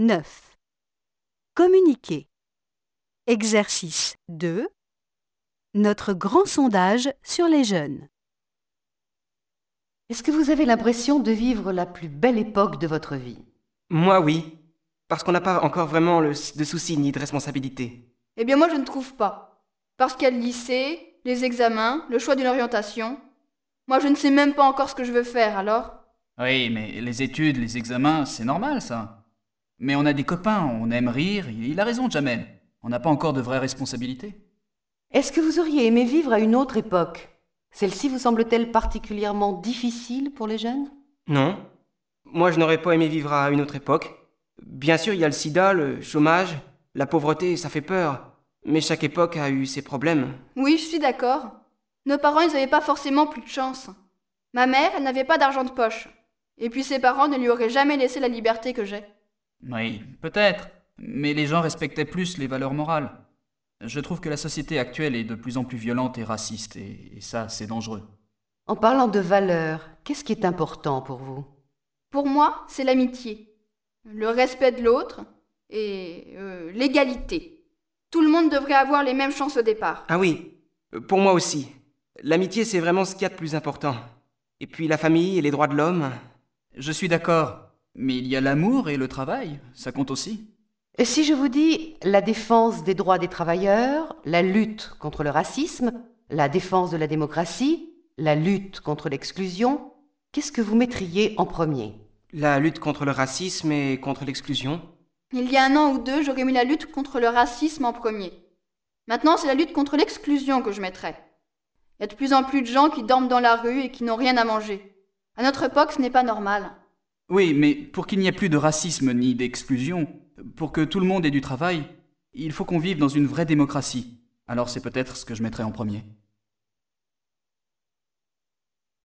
9. Communiquer. Exercice 2. Notre grand sondage sur les jeunes. Est-ce que vous avez l'impression de vivre la plus belle époque de votre vie? Moi, oui. Parce qu'on n'a pas encore vraiment de soucis ni de responsabilités. Eh bien moi je ne trouve pas. Parce qu'il y a le lycée, les examens, le choix d'une orientation. Moi je ne sais même pas encore ce que je veux faire alors. Oui, mais les études, les examens, c'est normal ça. Mais on a des copains, on aime rire, il a raison Jamel. On n'a pas encore de vraies responsabilités. Est-ce que vous auriez aimé vivre à une autre époque? Celle-ci vous semble-t-elle particulièrement difficile pour les jeunes? Non. Moi, je n'aurais pas aimé vivre à une autre époque. Bien sûr, il y a le sida, le chômage, la pauvreté, ça fait peur. Mais chaque époque a eu ses problèmes. Oui, je suis d'accord. Nos parents, ils n'avaient pas forcément plus de chance. Ma mère, elle n'avait pas d'argent de poche. Et puis ses parents ne lui auraient jamais laissé la liberté que j'ai. Oui, peut-être. Mais les gens respectaient plus les valeurs morales. Je trouve que la société actuelle est de plus en plus violente et raciste, et ça, c'est dangereux. En parlant de valeurs, qu'est-ce qui est important pour vous? Pour moi, c'est l'amitié, le respect de l'autre et l'égalité. Tout le monde devrait avoir les mêmes chances au départ. Ah oui, pour moi aussi. L'amitié, c'est vraiment ce qu'il y a de plus important. Et puis la famille et les droits de l'homme. Je suis d'accord, mais il y a l'amour et le travail, ça compte aussi. Et si je vous dis la défense des droits des travailleurs, la lutte contre le racisme, la défense de la démocratie, la lutte contre l'exclusion, qu'est-ce que vous mettriez en premier? La lutte contre le racisme et contre l'exclusion. Il y a 1 an ou 2, j'aurais mis la lutte contre le racisme en premier. Maintenant, c'est la lutte contre l'exclusion que je mettrais. Il y a de plus en plus de gens qui dorment dans la rue et qui n'ont rien à manger. À notre époque, ce n'est pas normal. Oui, mais pour qu'il n'y ait plus de racisme ni d'exclusion, pour que tout le monde ait du travail, il faut qu'on vive dans une vraie démocratie. Alors c'est peut-être ce que je mettrai en premier.